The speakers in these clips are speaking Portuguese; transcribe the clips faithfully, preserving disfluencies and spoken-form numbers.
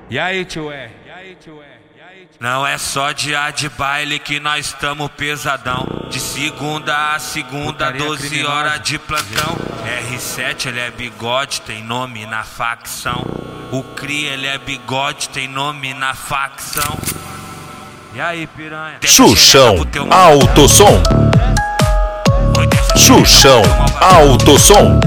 E aí, tio é? E aí, tio é? Não é só dia de baile que nós tamo pesadão. De segunda a segunda, Putaria doze criminosa. horas de plantão. R sete, ele é bigode, tem nome na facção. O Cria, ele é bigode, tem nome na facção. E aí, piranha? Xuxão Autosom. Xuxão Autosom.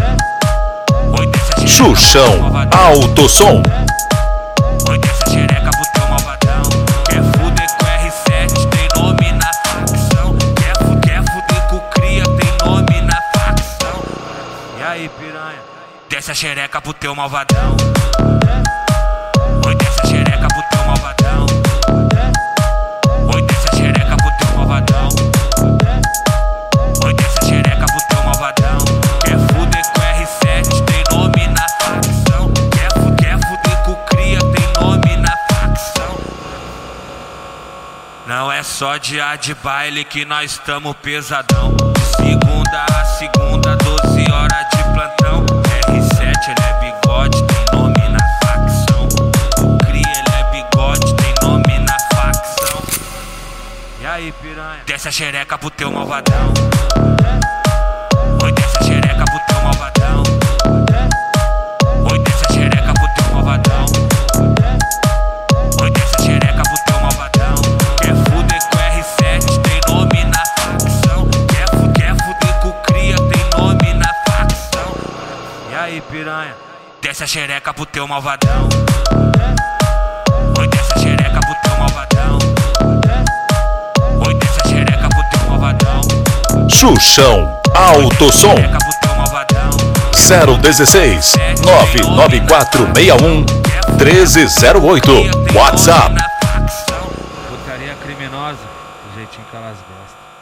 Xuxão Autosom. Xereca pro teu malvadão. Quer fuder com R sete, tem nome na facção. Quer, fu quer fuder com o Cria, tem nome na facção. E aí, piranha? Desce a xereca pro teu malvadão. Oi, desce a xereca pro teu malvadão. Oi, desce a xereca pro teu malvadão. Oi, desce a xereca pro teu malvadão. Quer fuder com R sete, tem nome na facção. Quer, fu quer fuder com o Cria, tem nome na facção. Não é só dia de baile que nós tamo pesadão. De segunda a segunda, doze horas de plantão. R sete, ele é bigode, tem nome na facção. O Cria, ele é bigode, tem nome na facção. E aí, piranha? Desce a xereca pro teu malvadão. Oi, desce a xereca pro teu malvadão. Oi, desce a xereca pro teu malvadão. Oi, desce a xereca pro teu malvadão. Quer fuder com R sete, tem nome na facção. Quer, fu quer fuder com o Cria, tem nome na facção. E aí, piranha? Desce a xereca pro teu malvadão. Oi, desce a xereca pro teu malvadão. Oi, desce a xereca pro teu malvadão. Xuxão Autosom. Xereca pro teu malvadão. zero dezesseis, nove nove quatro seis um, um três zero oito. WhatsApp. Putaria criminosa, do jeitinho que elas gostam.